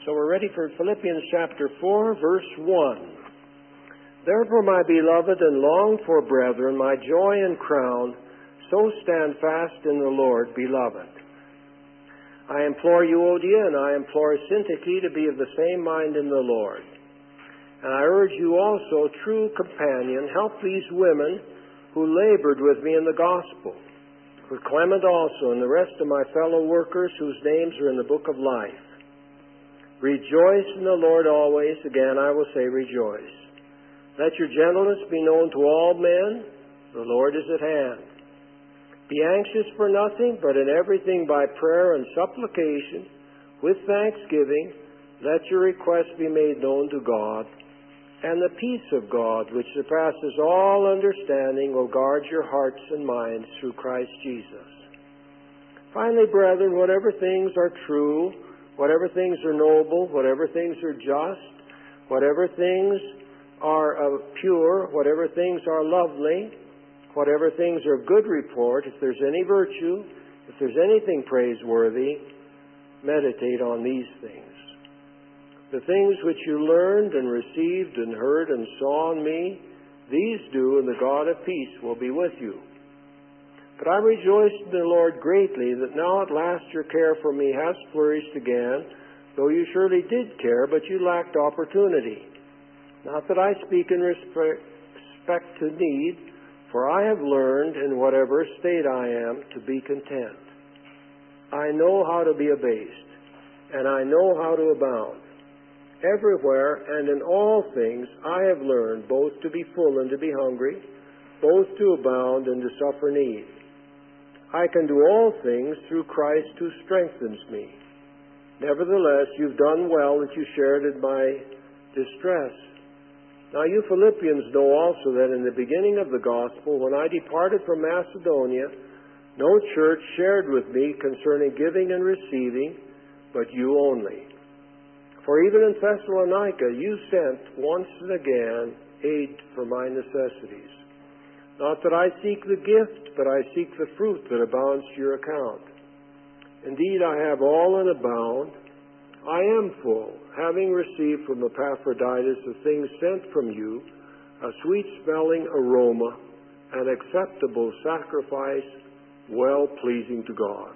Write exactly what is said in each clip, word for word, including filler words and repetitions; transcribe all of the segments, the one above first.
So we're ready for Philippians chapter four, verse one. Therefore, my beloved and longed for brethren, my joy and crown, so stand fast in the Lord, beloved. I implore Euodia and I implore Syntyche to be of the same mind in the Lord. And I urge you also, true companion, help these women who labored with me in the gospel, for Clement also and the rest of my fellow workers whose names are in the book of life. Rejoice in the Lord always. Again, I will say rejoice. Let your gentleness be known to all men. The Lord is at hand. Be anxious for nothing, but in everything by prayer and supplication, with thanksgiving, let your requests be made known to God. And the peace of God, which surpasses all understanding, will guard your hearts and minds through Christ Jesus. Finally, brethren, whatever things are true, whatever things are noble, whatever things are just, whatever things are uh, pure, whatever things are lovely, whatever things are of good report, if there's any virtue, if there's anything praiseworthy, meditate on these things. The things which you learned and received and heard and saw in me, these do, and the God of peace will be with you. But I rejoice in the Lord greatly that now at last your care for me has flourished again, though you surely did care, but you lacked opportunity. Not that I speak in respect to need, for I have learned in whatever state I am to be content. I know how to be abased, and I know how to abound. Everywhere and in all things I have learned both to be full and to be hungry, both to abound and to suffer need. I can do all things through Christ who strengthens me. Nevertheless, you've done well that you shared in my distress. Now you Philippians know also that in the beginning of the gospel, when I departed from Macedonia, no church shared with me concerning giving and receiving, but you only. For even in Thessalonica you sent once and again aid for my necessities. Not that I seek the gift, but I seek the fruit that abounds to your account. Indeed, I have all and abound. I am full, having received from Epaphroditus the things sent from you, a sweet-smelling aroma, an acceptable sacrifice, well-pleasing to God.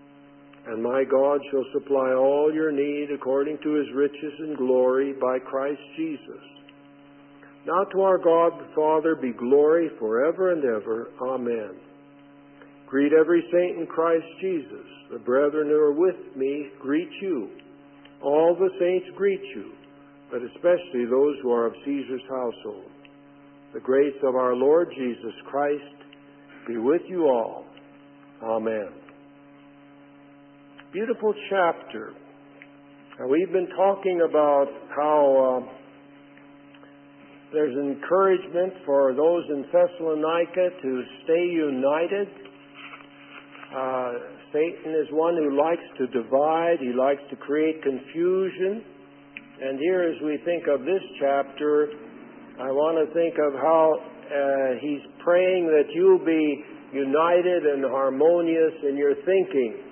And my God shall supply all your need according to his riches and glory by Christ Jesus. Now to our God the Father be glory forever and ever. Amen. Greet every saint in Christ Jesus. The brethren who are with me greet you. All the saints greet you, but especially those who are of Caesar's household. The grace of our Lord Jesus Christ be with you all. Amen. Beautiful chapter. Now, we've been talking about how uh, there's encouragement for those in Thessalonica to stay united. Uh, Satan is one who likes to divide. He likes to create confusion. And here, as we think of this chapter, I want to think of how uh, he's praying that you'll be united and harmonious in your thinking.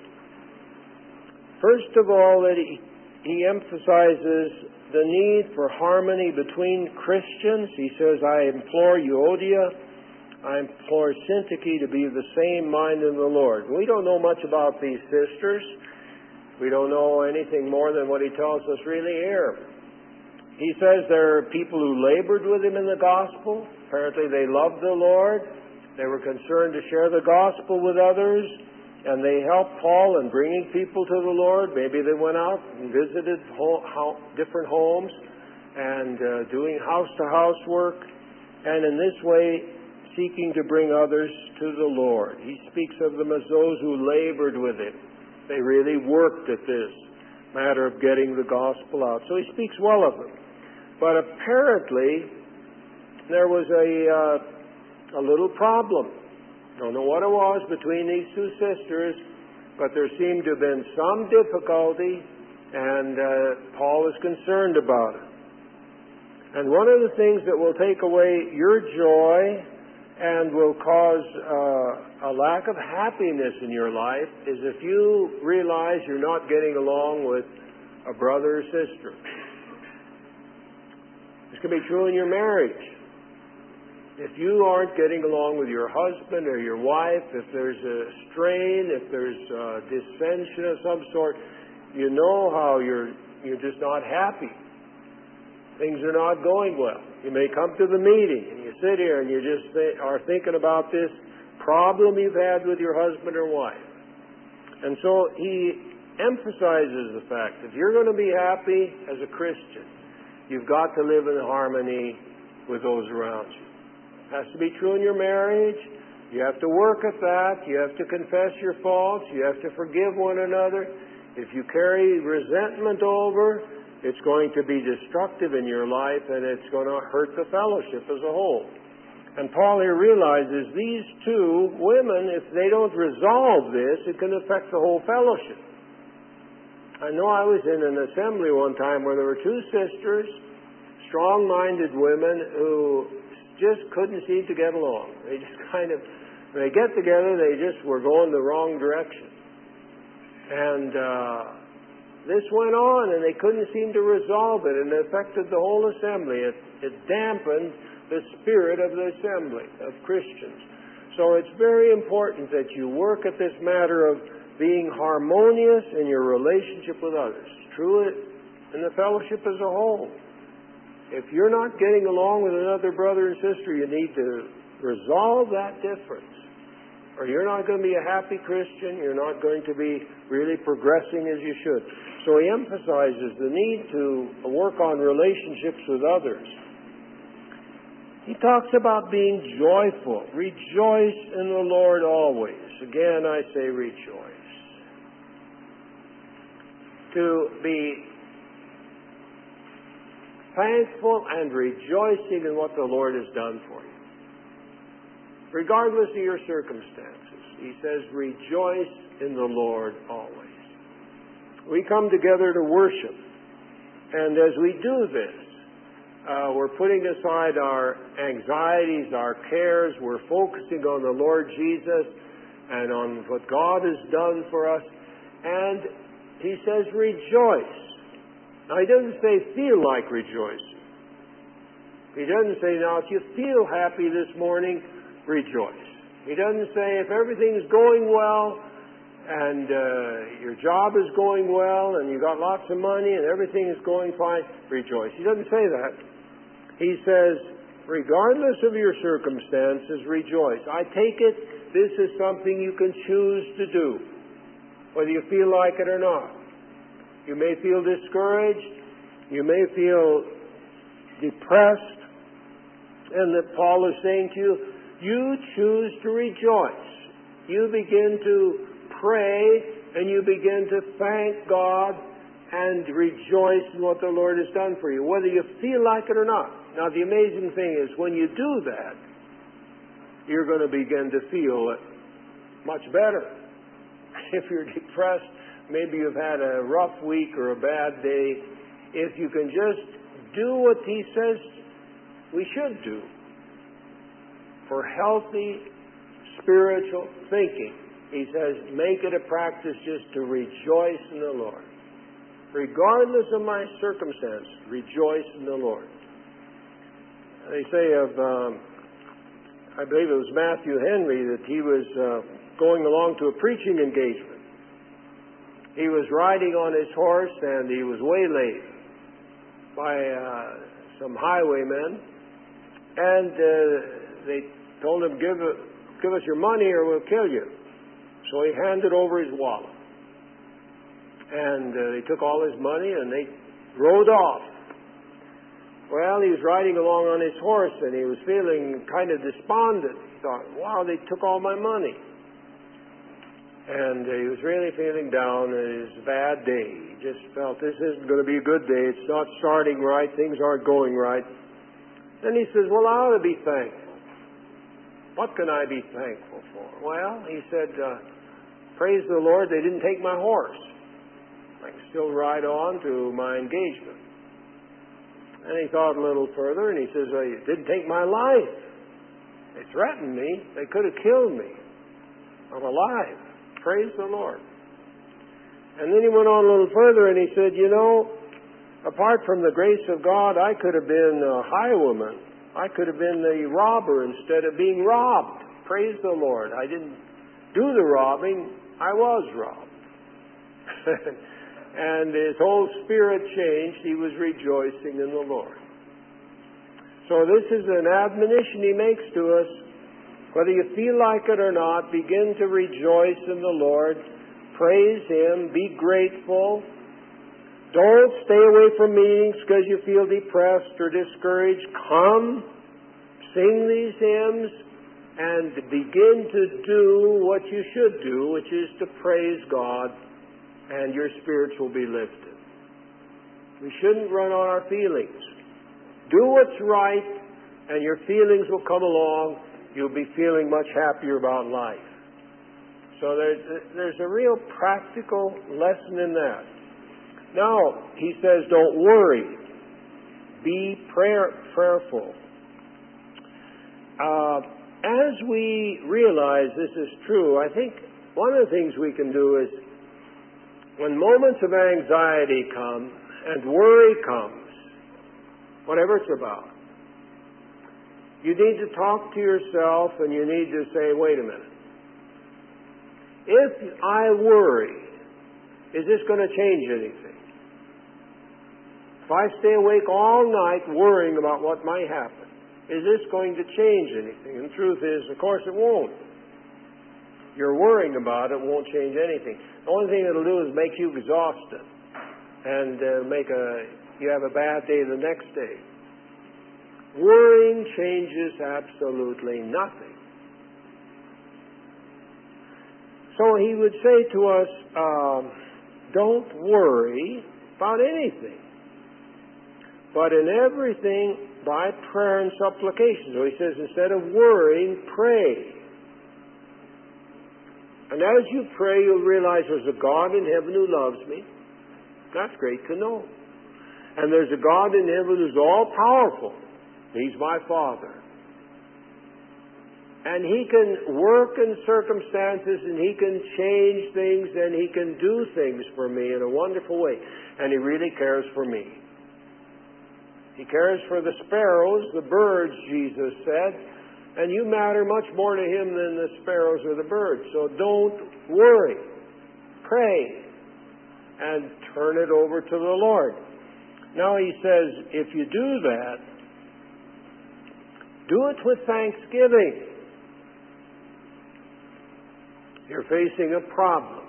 First of all, that he, he emphasizes the need for harmony between Christians. He says, I implore Euodia, I implore Syntyche to be of the same mind in the Lord. We don't know much about these sisters. We don't know anything more than what he tells us really here. He says there are people who labored with him in the gospel. Apparently they loved the Lord. They were concerned to share the gospel with others. And they helped Paul in bringing people to the Lord. Maybe they went out and visited ho- ho- different homes and uh, doing house-to-house work. And in this way, seeking to bring others to the Lord. He speaks of them as those who labored with him. They really worked at this matter of getting the gospel out. So he speaks well of them. But apparently, there was a, uh, a little problem. I don't know what it was between these two sisters, but there seemed to have been some difficulty, and uh, Paul is concerned about it. And one of the things that will take away your joy and will cause uh, a lack of happiness in your life is if you realize you're not getting along with a brother or sister. This can be true in your marriage. If you aren't getting along with your husband or your wife, if there's a strain, if there's a dissension of some sort, you know how you're you're just not happy. Things are not going well. You may come to the meeting and you sit here and you just th- are thinking about this problem you've had with your husband or wife. And so he emphasizes the fact that if you're going to be happy as a Christian, you've got to live in harmony with those around you. It has to be true in your marriage. You have to work at that. You have to confess your faults. You have to forgive one another. If you carry resentment over, it's going to be destructive in your life, and it's going to hurt the fellowship as a whole. And Paul here realizes these two women, if they don't resolve this, it can affect the whole fellowship. I know I was in an assembly one time where there were two sisters, strong-minded women, who just couldn't seem to get along. They just kind of, when they get together, they just were going the wrong direction. And uh, this went on, and they couldn't seem to resolve it, and it affected the whole assembly. It, it dampened the spirit of the assembly of Christians. So it's very important that you work at this matter of being harmonious in your relationship with others. True in the fellowship as a whole. If you're not getting along with another brother and sister, you need to resolve that difference. Or you're not going to be a happy Christian. You're not going to be really progressing as you should. So he emphasizes the need to work on relationships with others. He talks about being joyful. Rejoice in the Lord always. Again, I say rejoice. To be thankful and rejoicing in what the Lord has done for you. Regardless of your circumstances, he says, rejoice in the Lord always. We come together to worship. And as we do this, uh, we're putting aside our anxieties, our cares. We're focusing on the Lord Jesus and on what God has done for us. And he says, rejoice. Now, he doesn't say feel like rejoicing. He doesn't say, now, if you feel happy this morning, rejoice. He doesn't say if everything's going well and uh, your job is going well and you got lots of money and everything is going fine, rejoice. He doesn't say that. He says, regardless of your circumstances, rejoice. I take it this is something you can choose to do, whether you feel like it or not. You may feel discouraged. You may feel depressed. And that Paul is saying to you, you choose to rejoice. You begin to pray and you begin to thank God and rejoice in what the Lord has done for you, whether you feel like it or not. Now, the amazing thing is when you do that, you're going to begin to feel it much better. If you're depressed, maybe you've had a rough week or a bad day, if you can just do what he says we should do, for healthy spiritual thinking, he says, make it a practice just to rejoice in the Lord. Regardless of my circumstance, rejoice in the Lord. They say of, um, I believe it was Matthew Henry, that he was uh, going along to a preaching engagement. He was riding on his horse and he was waylaid by uh, some highwaymen, and uh, they told him, give, give us your money or we'll kill you. So he handed over his wallet. And uh, they took all his money and they rode off. Well, he was riding along on his horse and he was feeling kind of despondent. He thought, wow, they took all my money. And uh, he was really feeling down. It was a bad day. He just felt this isn't going to be a good day. It's not starting right. Things aren't going right. Then he says, well, I ought to be thankful. What can I be thankful for? Well, he said, uh, praise the Lord, they didn't take my horse. I can still ride on to my engagement. And he thought a little further, and he says, they didn't take my life. They threatened me. They could have killed me. I'm alive. Praise the Lord. And then he went on a little further and he said, you know, apart from the grace of God, I could have been a highwayman. I could have been the robber instead of being robbed. Praise the Lord. I didn't do the robbing. I was robbed. And his whole spirit changed. He was rejoicing in the Lord. So this is an admonition he makes to us. Whether you feel like it or not, begin to rejoice in the Lord. Praise Him. Be grateful. Don't stay away from meetings because you feel depressed or discouraged. Come, sing these hymns, and begin to do what you should do, which is to praise God, and your spirits will be lifted. We shouldn't run on our feelings. Do what's right, and your feelings will come along. You'll be feeling much happier about life. So there's, there's a real practical lesson in that. Now, he says, don't worry. Be prayer, prayerful. Uh, as we realize this is true, I think one of the things we can do is when moments of anxiety come and worry comes, whatever it's about, you need to talk to yourself and you need to say, wait a minute. If I worry, is this going to change anything? If I stay awake all night worrying about what might happen, is this going to change anything? And the truth is, of course, it won't. You're worrying about it won't change anything. The only thing it'll do is make you exhausted and uh, make a you have a bad day the next day. Worrying changes absolutely nothing. So he would say to us, um, don't worry about anything, but in everything by prayer and supplication. So he says, instead of worrying, pray. And as you pray, you'll realize there's a God in heaven who loves me. That's great to know. And there's a God in heaven who's all-powerful. He's my Father. And He can work in circumstances, and He can change things, and He can do things for me in a wonderful way. And He really cares for me. He cares for the sparrows, the birds, Jesus said, and you matter much more to Him than the sparrows or the birds. So don't worry. Pray and turn it over to the Lord. Now He says, if you do that, do it with thanksgiving. You're facing a problem.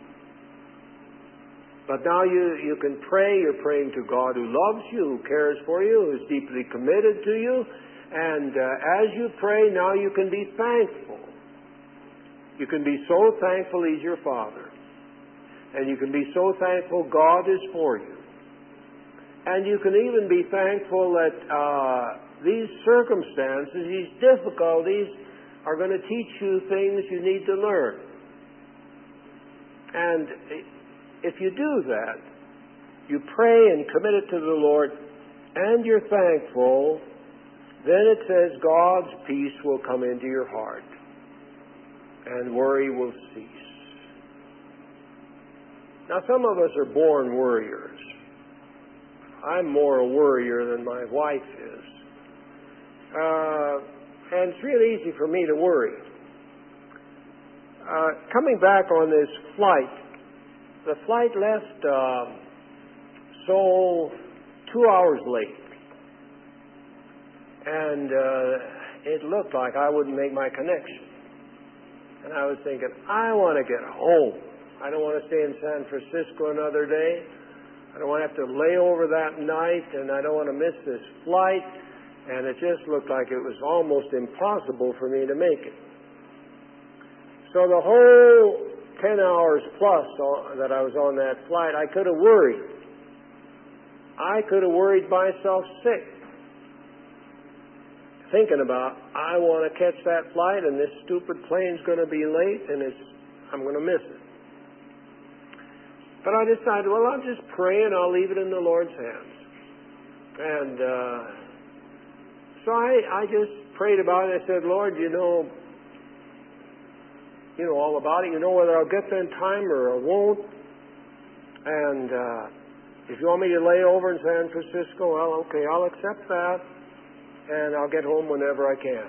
But now you, you can pray. You're praying to God who loves you, who cares for you, who's deeply committed to you. And uh, as you pray, now you can be thankful. You can be so thankful He's your Father. And you can be so thankful God is for you. And you can even be thankful that uh, these circumstances, these difficulties, are going to teach you things you need to learn. And if you do that, you pray and commit it to the Lord, and you're thankful, then it says God's peace will come into your heart, and worry will cease. Now, some of us are born worriers. I'm more a worrier than my wife is. Uh, and it's really easy for me to worry. Uh, coming back on this flight, the flight left uh, so two hours late. And uh, it looked like I wouldn't make my connection. And I was thinking, I want to get home. I don't want to stay in San Francisco another day. I don't want to have to lay over that night, and I don't want to miss this flight. And it just looked like it was almost impossible for me to make it. So the whole ten hours plus that I was on that flight, I could have worried. I could have worried myself sick, thinking about, I want to catch that flight, and this stupid plane's going to be late, and it's I'm going to miss it. But I decided, well, I'll just pray, and I'll leave it in the Lord's hands. And uh, so I, I just prayed about it. I said, Lord, you know, you know all about it. You know whether I'll get there in time or I won't. And uh, if you want me to lay over in San Francisco, well, okay, I'll accept that, and I'll get home whenever I can.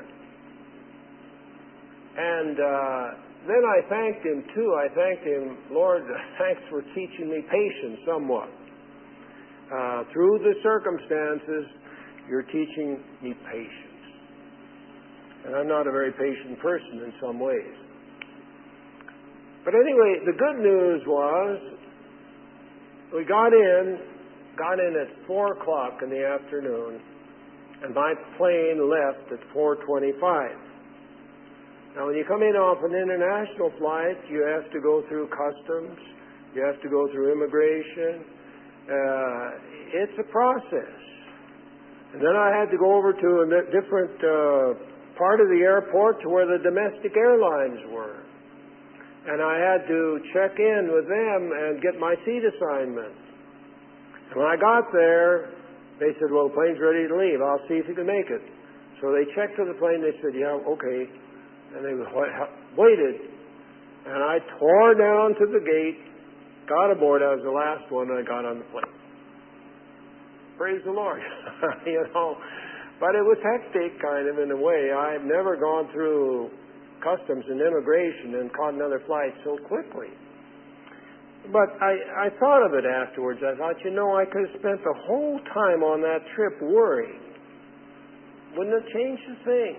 And uh, then I thanked him, too. I thanked him, Lord, thanks for teaching me patience somewhat. Uh, through the circumstances, you're teaching me patience. And I'm not a very patient person in some ways. But anyway, the good news was we got in, got in at four o'clock in the afternoon, and my plane left at four twenty-five. Now, when you come in off an international flight, you have to go through customs, you have to go through immigration. Uh, it's a process. And then I had to go over to a different uh, part of the airport to where the domestic airlines were. And I had to check in with them and get my seat assignment. And when I got there, they said, well, the plane's ready to leave. I'll see if you can make it. So they checked to the plane. They said, yeah, okay. And they waited. And I tore down to the gate, got aboard. I was the last one, and I got on the plane. Praise the Lord. You know, but it was hectic, kind of, in a way. I've never gone through customs and immigration and caught another flight so quickly. But I, I thought of it afterwards. I thought, you know, I could have spent the whole time on that trip worrying. Wouldn't it change the thing?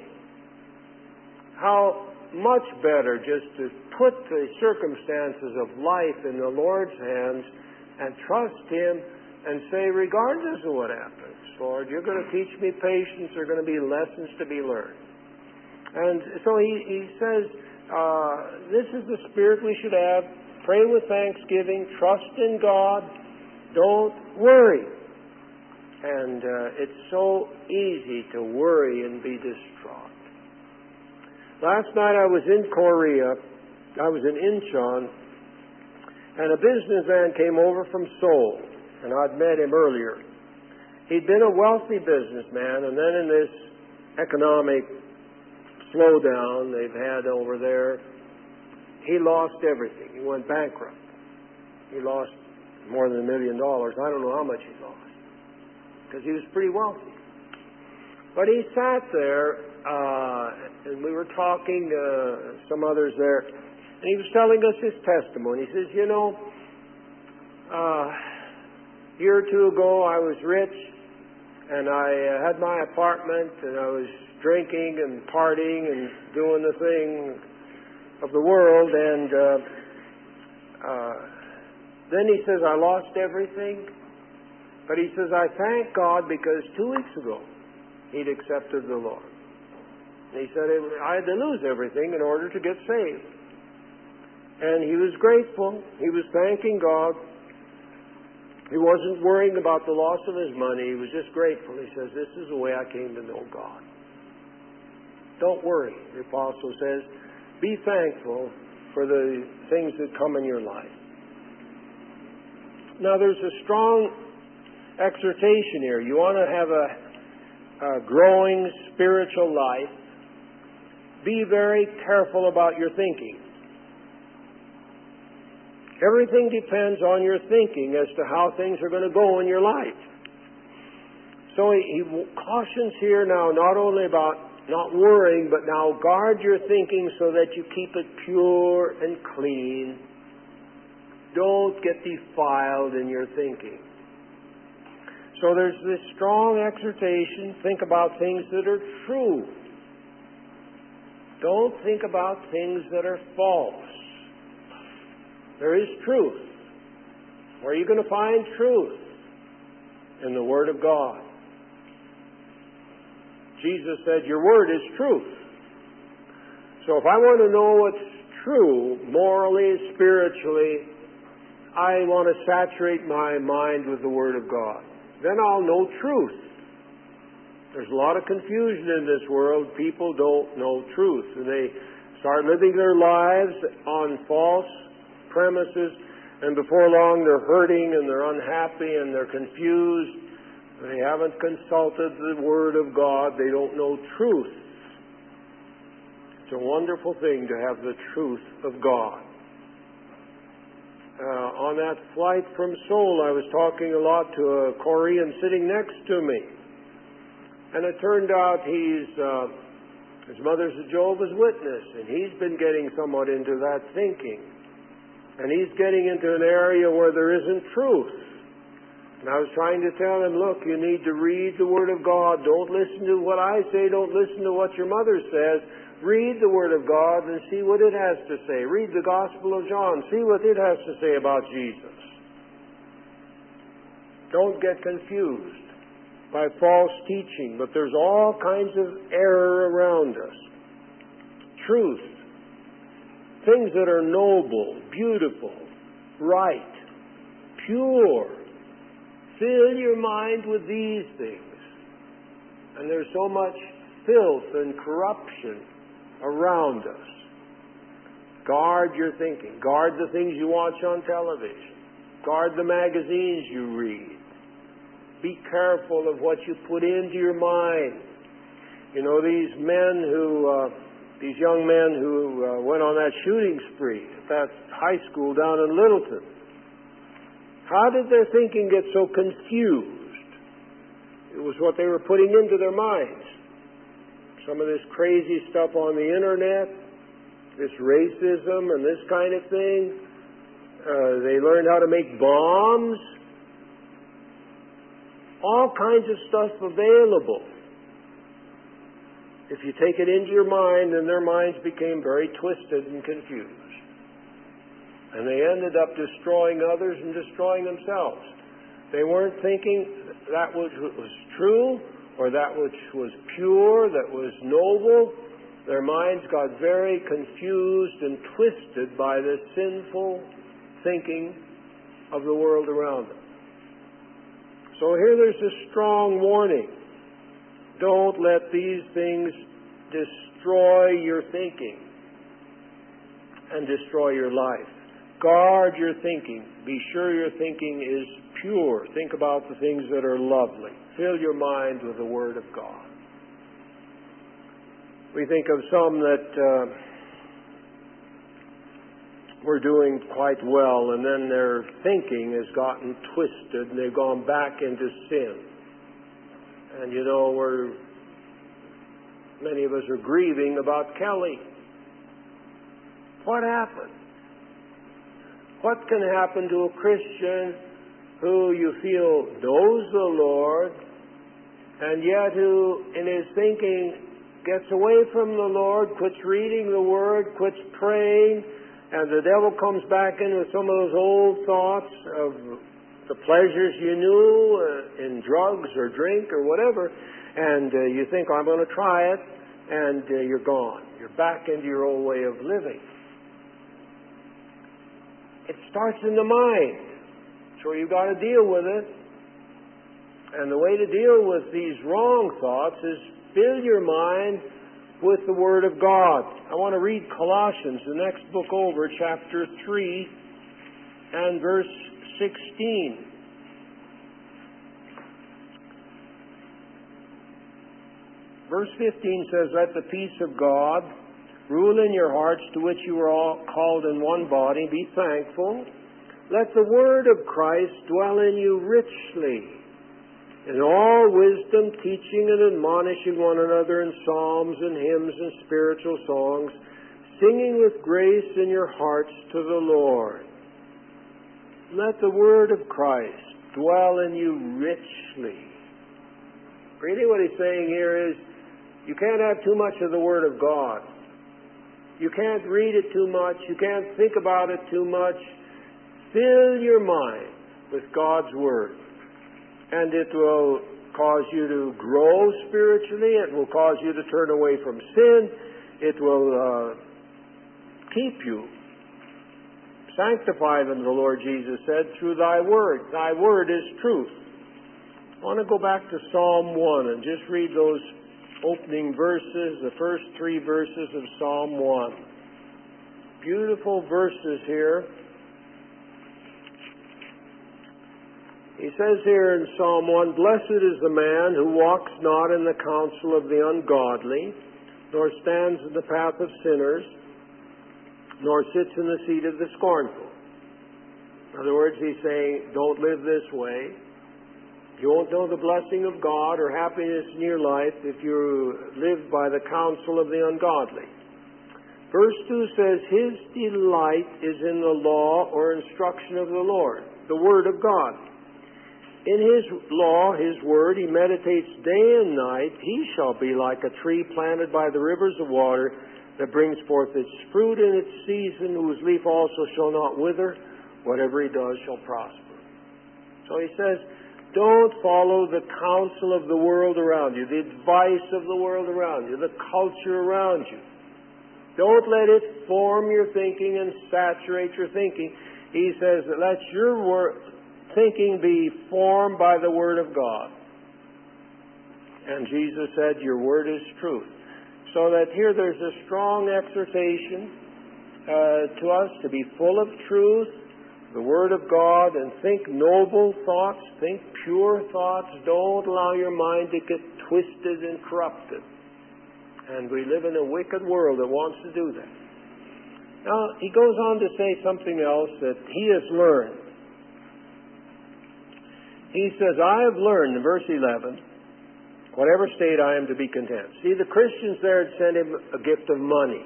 How much better just to put the circumstances of life in the Lord's hands and trust Him and say, regardless of what happens, Lord, you're going to teach me patience. There are going to be lessons to be learned. And so he, he says, uh, this is the spirit we should have. Pray with thanksgiving. Trust in God. Don't worry. And uh, it's so easy to worry and be distraught. Last night I was in Korea. I was in Incheon. And a businessman came over from Seoul. And I'd met him earlier. He'd been a wealthy businessman. And then in this economic slowdown they've had over there, he lost everything. He went bankrupt. He lost more than a million dollars. I don't know how much he lost, because he was pretty wealthy. But he sat there, uh, and we were talking, uh, some others there, and he was telling us his testimony. He says, you know, uh, a year or two ago I was rich, and I uh, had my apartment, and I was drinking and partying and doing the thing of the world, and uh, uh, then he says, I lost everything, but he says, I thank God because two weeks ago he'd accepted the Lord. And he said, I had to lose everything in order to get saved. And he was grateful. He was thanking God. He wasn't worrying about the loss of his money. He was just grateful. He says, this is the way I came to know God. Don't worry, the apostle says. Be thankful for the things that come in your life. Now, there's a strong exhortation here. You want to have a, a growing spiritual life. Be very careful about your thinking. Everything depends on your thinking as to how things are going to go in your life. So he, he cautions here now not only about not worrying, but now guard your thinking so that you keep it pure and clean. Don't get defiled in your thinking. So there's this strong exhortation. Think about things that are true. Don't think about things that are false. There is truth. Where are you going to find truth? In the Word of God. Jesus said, your Word is truth. So if I want to know what's true, morally, spiritually, I want to saturate my mind with the Word of God. Then I'll know truth. There's a lot of confusion in this world. People don't know truth. And they start living their lives on false premises, and before long they're hurting and they're unhappy and they're confused. They haven't consulted the Word of God. They don't know truth. It's a wonderful thing to have the truth of God. Uh, on that flight from Seoul, I was talking a lot to a Korean sitting next to me. And it turned out he's, uh, his mother's a Jehovah's Witness, and he's been getting somewhat into that thinking. And he's getting into an area where there isn't truth. And I was trying to tell him, look, you need to read the Word of God. Don't listen to what I say. Don't listen to what your mother says. Read the Word of God and see what it has to say. Read the Gospel of John. See what it has to say about Jesus. Don't get confused by false teaching, but there's all kinds of error around us. Truth. Things that are noble, beautiful, right, pure. Fill your mind with these things. And there's so much filth and corruption around us. Guard your thinking. Guard the things you watch on television. Guard the magazines you read. Be careful of what you put into your mind. You know, these men who, uh, these young men who uh, went on that shooting spree at that high school down in Littleton, how did their thinking get so confused? It was what they were putting into their minds. Some of this crazy stuff on the internet, this racism and this kind of thing. Uh, they learned how to make bombs. All kinds of stuff available. If you take it into your mind, then their minds became very twisted and confused. And they ended up destroying others and destroying themselves. They weren't thinking that which was true or that which was pure, that was noble. Their minds got very confused and twisted by the sinful thinking of the world around them. So here there's a strong warning. Don't let these things destroy your thinking and destroy your life. Guard your thinking. Be sure your thinking is pure. Think about the things that are lovely. Fill your mind with the Word of God. We think of some that uh, were doing quite well, and then their thinking has gotten twisted, and they've gone back into sin. And you know, we're many of us are grieving about Kelly. What happened? What can happen to a Christian who you feel knows the Lord, and yet who in his thinking gets away from the Lord, quits reading the Word, quits praying, and the devil comes back in with some of those old thoughts of the pleasures you knew uh, in drugs or drink or whatever, and uh, you think, oh, I'm going to try it, and uh, you're gone. You're back into your old way of living. It starts in the mind. So you've got to deal with it. And the way to deal with these wrong thoughts is fill your mind with the Word of God. I want to read Colossians, the next book over, chapter three and verse sixteen. Verse fifteen says, let the peace of God rule in your hearts, to which you were all called in one body. Be thankful. Let the word of Christ dwell in you richly, in all wisdom, teaching and admonishing one another in psalms and hymns and spiritual songs, singing with grace in your hearts to the Lord. Let the word of Christ dwell in you richly. Really what he's saying here is, you can't have too much of the Word of God. You can't read it too much. You can't think about it too much. Fill your mind with God's Word. And it will cause you to grow spiritually. It will cause you to turn away from sin. It will uh, keep you. Sanctify them, the Lord Jesus said, through thy Word. Thy Word is truth. I want to go back to Psalm one and just read those opening verses, the first three verses of Psalm one. Beautiful verses here. He says here in Psalm one, blessed is the man who walks not in the counsel of the ungodly, nor stands in the path of sinners, nor sits in the seat of the scornful. In other words, he's saying, don't live this way. You won't know the blessing of God or happiness in your life if you live by the counsel of the ungodly. Verse two says, his delight is in the law or instruction of the Lord, the Word of God. In his law, his Word, he meditates day and night. He shall be like a tree planted by the rivers of water that brings forth its fruit in its season, whose leaf also shall not wither. Whatever he does shall prosper. So he says, don't follow the counsel of the world around you, the advice of the world around you, the culture around you. Don't let it form your thinking and saturate your thinking. He says that let your wor- thinking be formed by the Word of God. And Jesus said, your Word is truth. So that here there's a strong exhortation uh, to us to be full of truth, the Word of God, and think noble thoughts, think pure thoughts. Don't allow your mind to get twisted and corrupted. And we live in a wicked world that wants to do that. Now, he goes on to say something else that he has learned. He says, I have learned, in verse eleven, whatever state I am to be content. See, the Christians there had sent him a gift of money.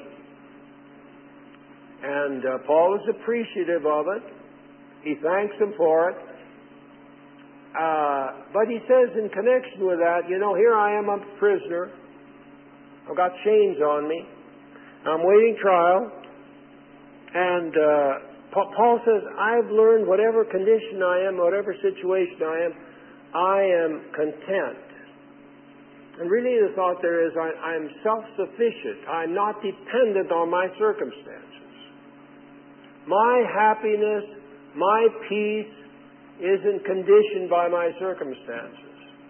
And uh, Paul is appreciative of it. He thanks them for it. Uh, but he says in connection with that, you know, here I am, I'm a prisoner. I've got chains on me. I'm waiting trial. And uh, Paul says, I've learned whatever condition I am, whatever situation I am, I am content. And really the thought there is I, I'm self-sufficient. I'm not dependent on my circumstances. My happiness, my peace isn't conditioned by my circumstances.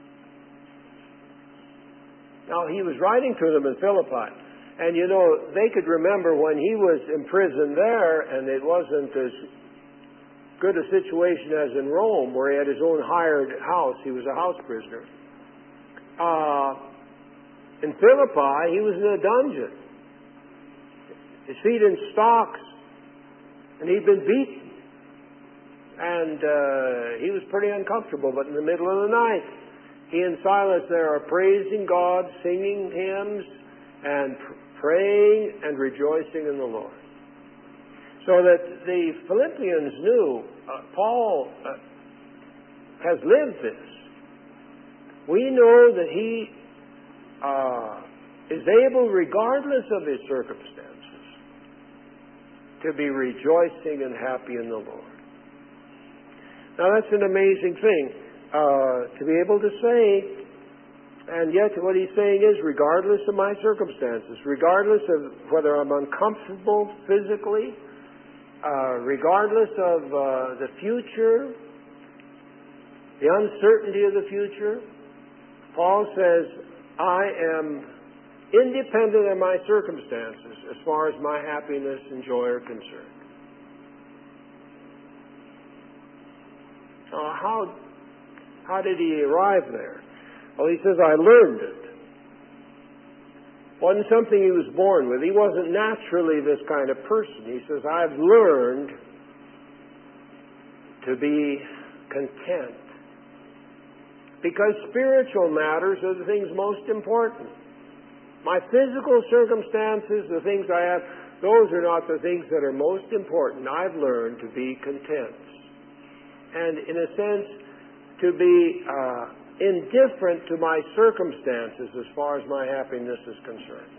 Now, he was writing to them in Philippi. And, you know, they could remember when he was imprisoned there, and it wasn't as good a situation as in Rome, where he had his own hired house. He was a house prisoner. Uh, in Philippi, he was in a dungeon. His feet in stocks. And he'd been beaten. And uh, he was pretty uncomfortable. But in the middle of the night, he and Silas there are praising God, singing hymns, and pr- praying and rejoicing in the Lord. So that the Philippians knew, uh, Paul uh, has lived this. We know that he uh, is able, regardless of his circumstances, to be rejoicing and happy in the Lord. Now that's an amazing thing, uh, to be able to say, and yet what he's saying is, regardless of my circumstances, regardless of whether I'm uncomfortable physically, uh, regardless of uh, the future, the uncertainty of the future, Paul says, I am independent of my circumstances as far as my happiness and joy are concerned. Uh, how, how did he arrive there? Well, he says, I learned it. Wasn't something he was born with. He wasn't naturally this kind of person. He says, I've learned to be content. Because spiritual matters are the things most important. My physical circumstances, the things I have, those are not the things that are most important. I've learned to be content. And in a sense, to be uh, indifferent to my circumstances as far as my happiness is concerned.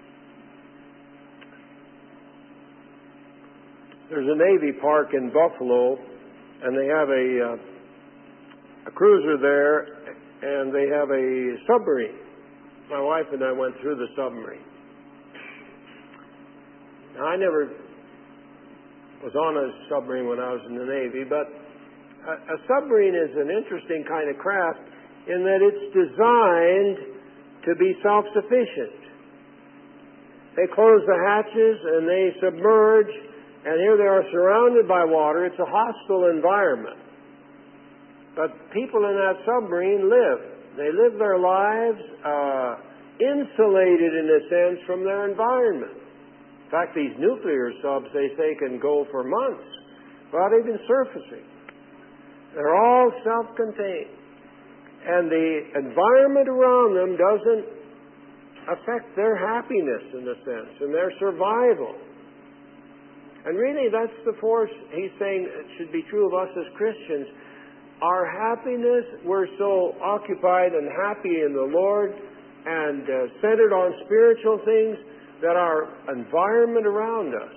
There's a Navy park in Buffalo, and they have a, uh, a cruiser there, and they have a submarine. My wife and I went through the submarine. Now, I never was on a submarine when I was in the Navy, but a, a submarine is an interesting kind of craft in that it's designed to be self-sufficient. They close the hatches and they submerge, and here they are surrounded by water. It's a hostile environment. But people in that submarine live. They live their lives uh, insulated, in a sense, from their environment. In fact, these nuclear subs, they say, can go for months without even surfacing. They're all self-contained. And the environment around them doesn't affect their happiness, in a sense, and their survival. And really, that's the force he's saying it should be true of us as Christians. Our happiness, we're so occupied and happy in the Lord and uh, centered on spiritual things that our environment around us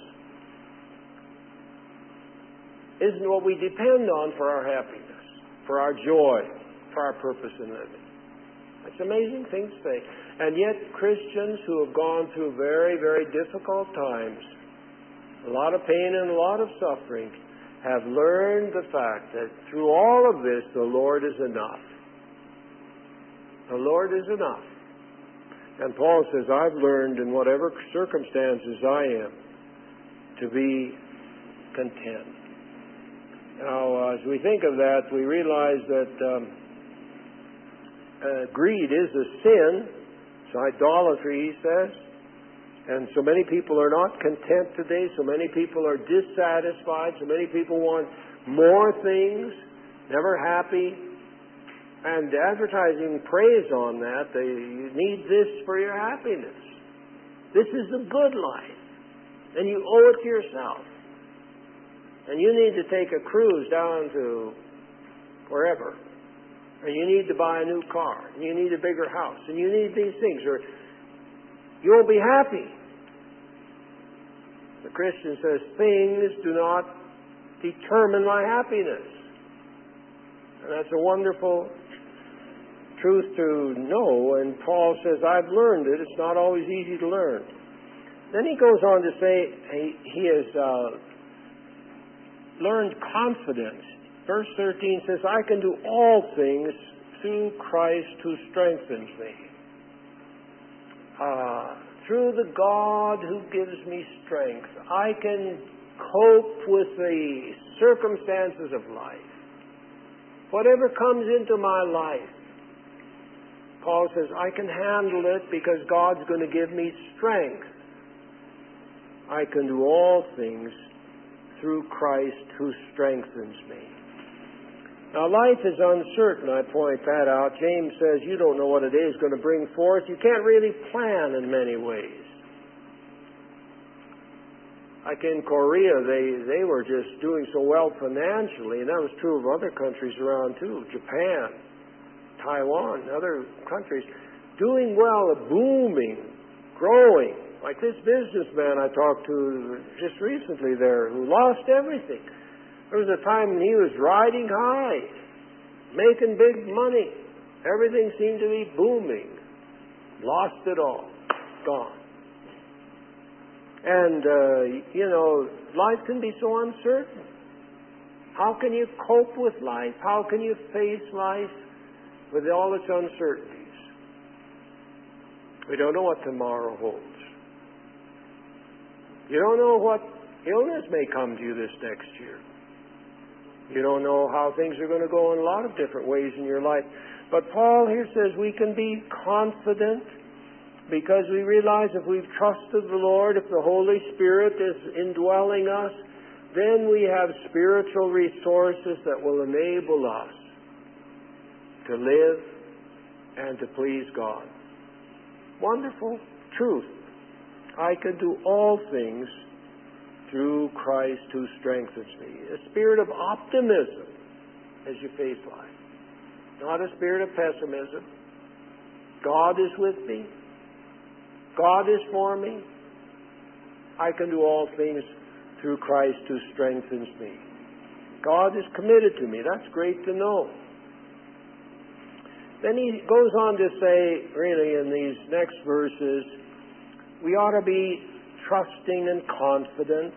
isn't what we depend on for our happiness, for our joy, for our purpose in living. It's an amazing thing to say. And yet Christians who have gone through very, very difficult times, a lot of pain and a lot of suffering, have learned the fact that through all of this, the Lord is enough. The Lord is enough. And Paul says, I've learned in whatever circumstances I am to be content. Now, as we think of that, we realize that um, uh, greed is a sin. It's idolatry, he says. And so many people are not content today. So many people are dissatisfied. So many people want more things, never happy. And advertising preys on that. They, you need this for your happiness. This is the good life. And you owe it to yourself. And you need to take a cruise down to wherever. And you need to buy a new car. And you need a bigger house. And you need these things. Or you won't be happy. The Christian says, things do not determine my happiness. And that's a wonderful truth to know. And Paul says, I've learned it. It's not always easy to learn. Then he goes on to say he, he has uh, learned confidence. Verse thirteen says, I can do all things through Christ who strengthens me. Uh, through the God who gives me strength, I can cope with the circumstances of life. Whatever comes into my life, Paul says, I can handle it because God's going to give me strength. I can do all things through Christ who strengthens me. Now, life is uncertain, I point that out. James says you don't know what a day is going to bring forth. You can't really plan in many ways. Like in Korea, they, they were just doing so well financially, and that was true of other countries around too. Japan, Taiwan, other countries, doing well, booming, growing. Like this businessman I talked to just recently there who lost everything. There was a time when he was riding high, making big money. Everything seemed to be booming. Lost it all. Gone. And, uh, you know, life can be so uncertain. How can you cope with life? How can you face life with all its uncertainties? We don't know what tomorrow holds. You don't know what illness may come to you this next year. You don't know how things are going to go in a lot of different ways in your life. But Paul here says we can be confident because we realize if we've trusted the Lord, if the Holy Spirit is indwelling us, then we have spiritual resources that will enable us to live and to please God. Wonderful truth. I can do all things through Christ who strengthens me. A spirit of optimism as you face life. Not a spirit of pessimism. God is with me. God is for me. I can do all things through Christ who strengthens me. God is committed to me. That's great to know. Then he goes on to say, really in these next verses, we ought to be trusting and confident.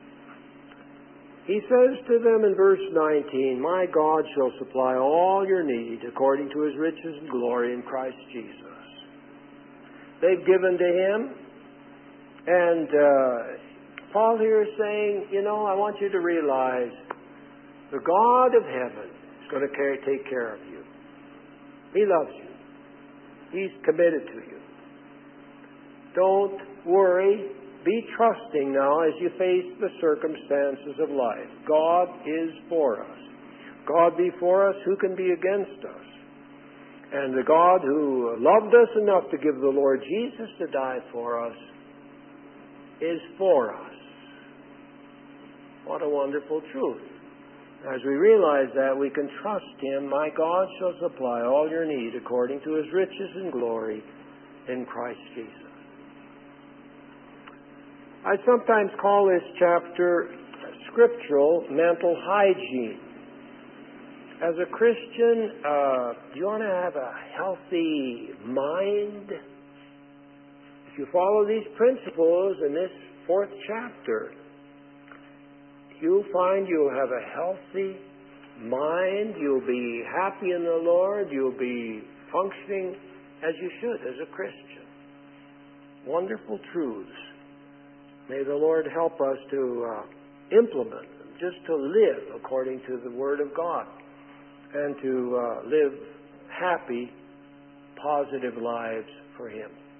He says to them in verse nineteen, my God shall supply all your need according to his riches and glory in Christ Jesus. They've given to him. And uh, Paul here is saying, you know, I want you to realize the God of heaven is going to care, take care of you. He loves you. He's committed to you. Don't worry. Be trusting now as you face the circumstances of life. God is for us. God be for us, who can be against us? And the God who loved us enough to give the Lord Jesus to die for us is for us. What a wonderful truth. As we realize that, we can trust Him. My God shall supply all your need according to His riches and glory in Christ Jesus. I sometimes call this chapter scriptural mental hygiene. As a Christian, uh, do you want to have a healthy mind? If you follow these principles in this fourth chapter, you'll find you'll have a healthy mind, you'll be happy in the Lord, you'll be functioning as you should as a Christian. Wonderful truths. May the Lord help us to uh, implement them, just to live according to the Word of God, and to uh, live happy, positive lives for Him.